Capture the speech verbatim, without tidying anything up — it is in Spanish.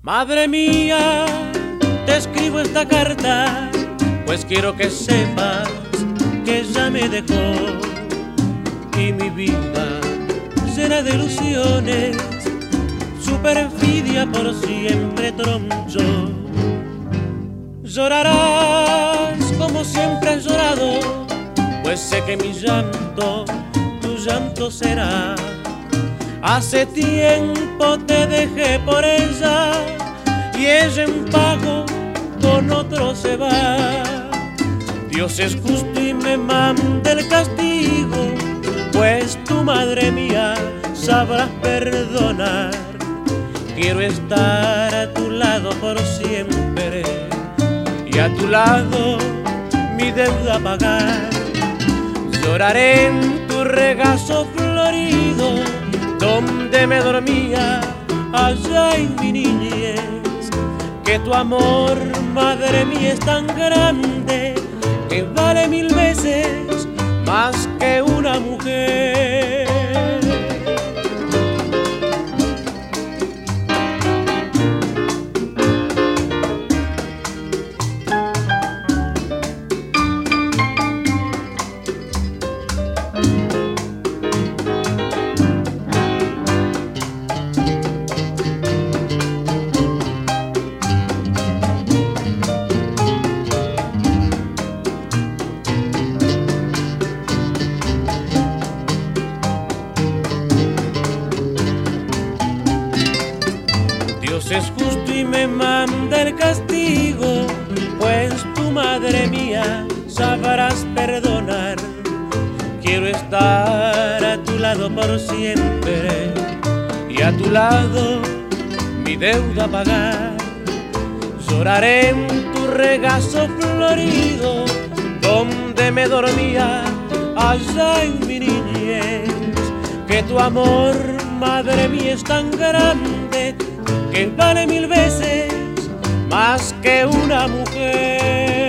Madre mía, te escribo esta carta, pues quiero que sepas que ya me dejó y mi vida llena de ilusiones, su perfidia por siempre tronchó. Llorarás como siempre has llorado, pues sé que mi llanto, tu llanto será. Hace tiempo te dejé por ella y ella en pago con otro se va. Dios es justo y me manda el castigo, pues tu madre mía sabrás perdonar. Quiero estar a tu lado por siempre y a tu lado mi deuda pagar. Lloraré en tu regazo florido, donde me dormía allá en mi niñez. Que tu amor, madre mía, es tan grande que vale mil veces más que una mujer. Dios es justo y me manda el castigo, pues tu madre mía sabrás perdonar. Quiero estar a tu lado por siempre y a tu lado mi deuda pagar. Lloraré en tu regazo florido, donde me dormía allá en mi niñez. Que tu amor, madre mía, es tan grande que vale mil veces más que una mujer.